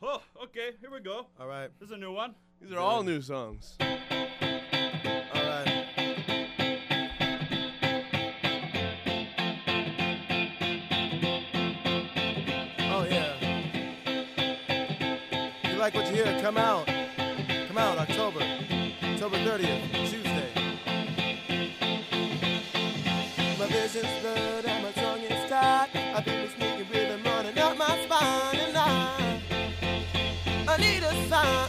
Oh, okay, here we go. All right. This is a new one. These are all new songs. All right. Oh, yeah. You like what you hear? Come out. Come out, October 30th, Tuesday. My vision's blurred and my tongue is tied. I feel a sneaking rhythm running up my spine, and I need a sign.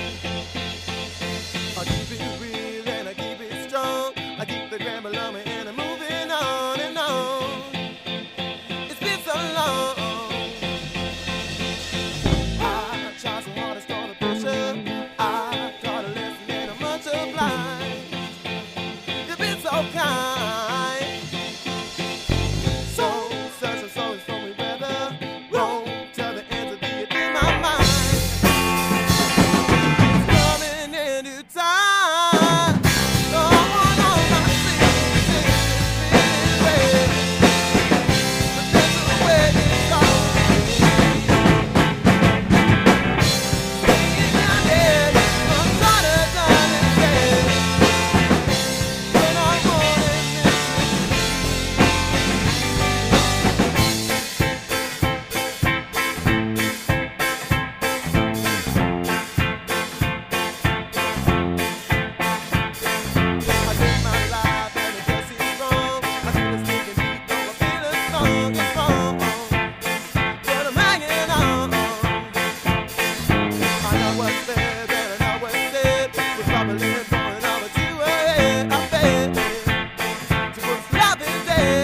I keep it real and I keep it strong. I keep the grammar loving and I'm moving on and on. It's been so long. I try so hard to stall the pressure. I taught a lesson and I'm much obliged. You've been so kind. So such a soul is for me, whether wrong to the ends of the in my mind. Coming into time. Oh, no, my feelings red. But that's the way it's all. Singing down there, I'm trying to done and dead. When I wanted I live my life and it just is wrong. I feel it's taking deep, though I feel it's wrong, it's wrong. But I'm hanging on. I know what's fair and I know what's said. We're probably going over to a head, I bet. To what's love is dead.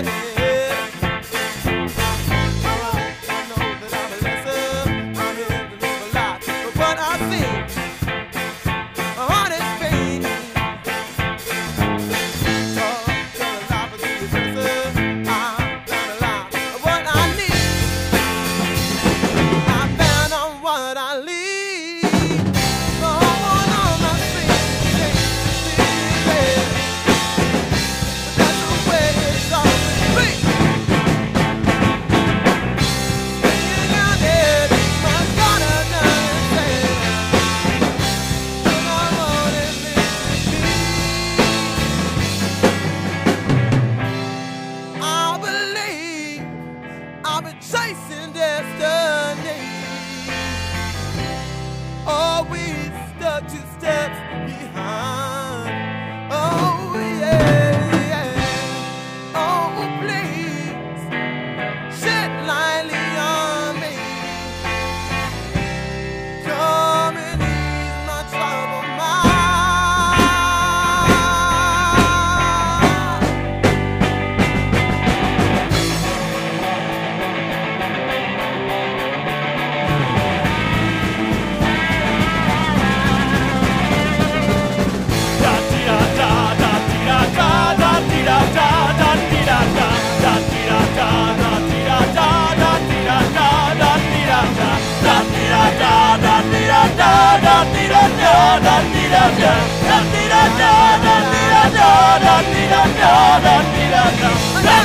I know that I'm a lesser. I'm here to live a life, but what I see, a honest pain. I believe I've been chasing destiny. Always stuck 2 steps behind. Oh yeah, yeah. Oh please, shed lightly on me. Come and ease my troubled mind.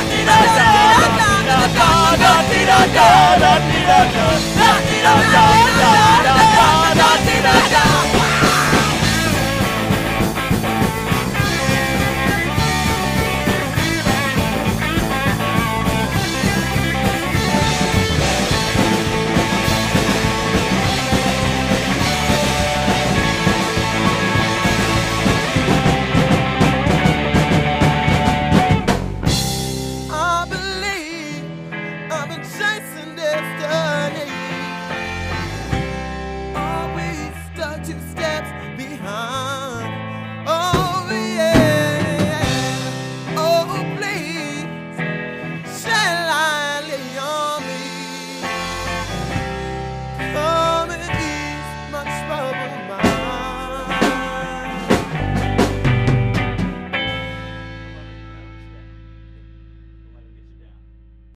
Da